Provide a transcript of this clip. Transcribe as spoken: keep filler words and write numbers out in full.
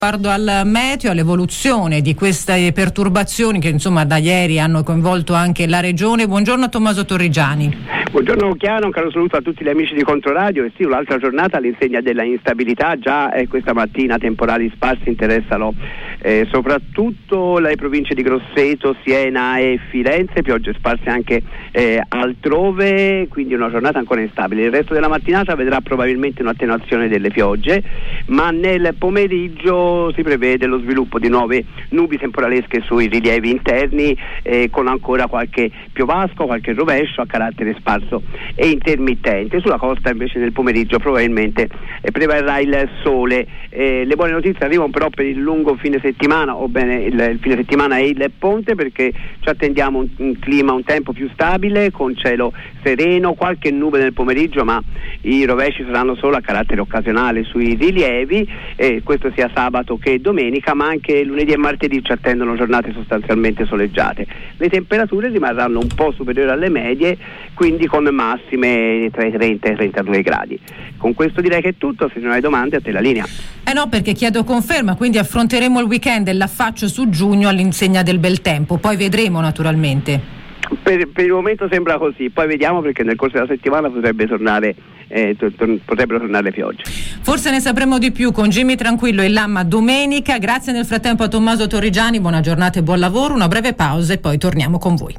Riguardo al meteo, all'evoluzione di queste perturbazioni che insomma da ieri hanno coinvolto anche la regione. Buongiorno a Tommaso Torrigiani. Buongiorno Chiaro, un caro saluto a tutti gli amici di Controradio. E sì, un'altra giornata all'insegna della instabilità. Già eh, questa mattina temporali sparsi interessano eh, soprattutto le province di Grosseto, Siena e Firenze, piogge sparse anche eh, altrove, quindi una giornata ancora instabile. Il resto della mattinata vedrà probabilmente un'attenuazione delle piogge, ma nel pomeriggio si prevede lo sviluppo di nuove nubi temporalesche sui rilievi interni, eh, con ancora qualche piovasco, qualche rovescio a carattere sparso e intermittente. Sulla costa invece nel pomeriggio probabilmente eh, prevarrà il sole. Eh, le buone notizie arrivano però per il lungo fine settimana, o bene il, il fine settimana e il ponte, perché ci attendiamo un, un clima, un tempo più stabile, con cielo sereno, qualche nube nel pomeriggio, ma i rovesci saranno solo a carattere occasionale sui rilievi, eh, questo sia sabato che domenica, ma anche lunedì e martedì ci attendono giornate sostanzialmente soleggiate. Le temperature rimarranno un po' superiori alle medie, quindi con massime tra i trenta e i trentadue gradi. Con questo direi che è tutto. Se non hai domande, a te la linea. Eh no, perché chiedo conferma, quindi affronteremo il weekend e l'affaccio su giugno all'insegna del bel tempo, poi vedremo naturalmente. Per, per il momento sembra così, poi vediamo, perché nel corso della settimana potrebbe tornare eh, to, to, potrebbero tornare le piogge. Forse ne sapremo di più con Jimmy Tranquillo e Lamma domenica. Grazie nel frattempo a Tommaso Torrigiani, buona giornata e buon lavoro, una breve pausa e poi torniamo con voi.